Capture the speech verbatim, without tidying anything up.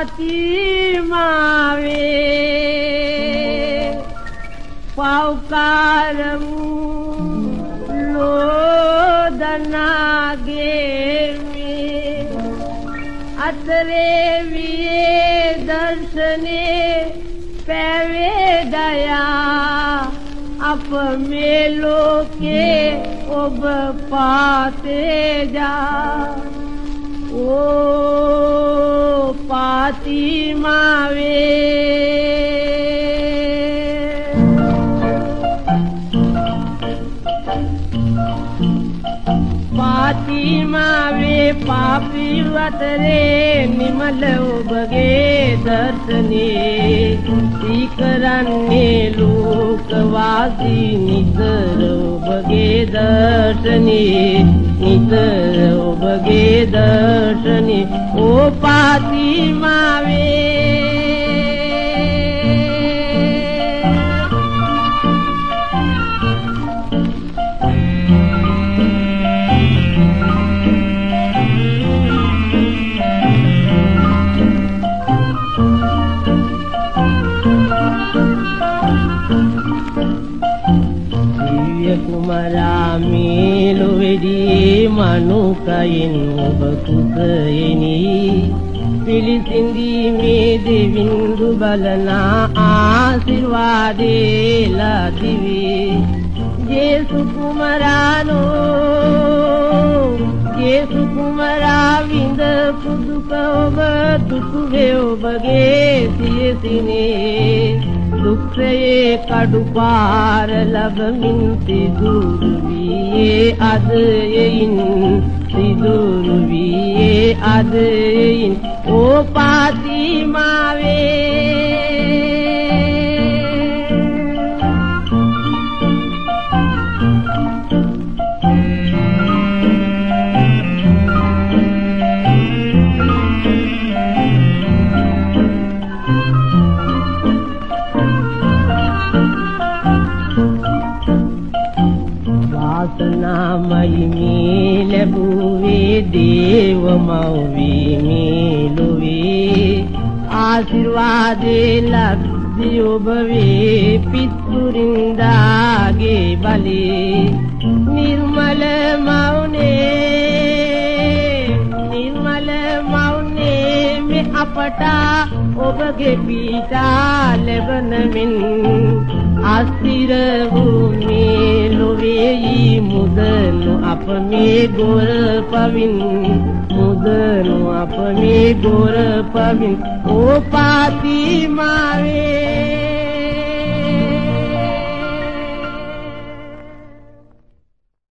පාතිමාවේ පෞකාරමු ලෝදනාගේ මේ අතරේ වියේ දර්ශනේ පැවේදයා අප මේ ලෝකේ ඔබ පාතේජා ඕ පාතිමාවේ පාතිමාවේ පාපී වතරේ නිමල ඔබගේ දර්ශනේ සීකරන්නේ ලෝකවාසී නිතර ඔබගේ දර්ශනේ නිතර ඔබගේ දර්ශනේ ඕ පාතිමාවේ කුමරාමේ ලොවේදී මනුකයින් ඔබ කුසෙනි පිළිසිඳීමේ දෙවිඳු බලනා ආශිර්වාදේ ලදිවේ ජේසු කුමරානෝ ජේසු කුමරා විඳ පුදුක ඔබ දුකුවේ ඔබගේ සියසිනේ දුක්ඛයේ කඩුපාර ලබමින් සිදුරු වියේ අදයෙන් සිදුරු වියේ අදයෙන් ඕ පාතිමාවේ වාසනාමයි මේ ලැබුවේ දේව මව්වී මේ ලොවේ ආශිර්වාදේ ලබ්ධි ඔබ වේ පිතුරින්දාගේ බලේ නිර්මල මවුනේ නිර්මල මවුනේ මේ අපට ඔබගේ පීඨා ලැබනමින් අස්තිර වූනේ ලොවේයි මුදනු අප මේ ගොර පවින් මුදනු අප මේ ගොර පවින් ඕ පාතිමාවේ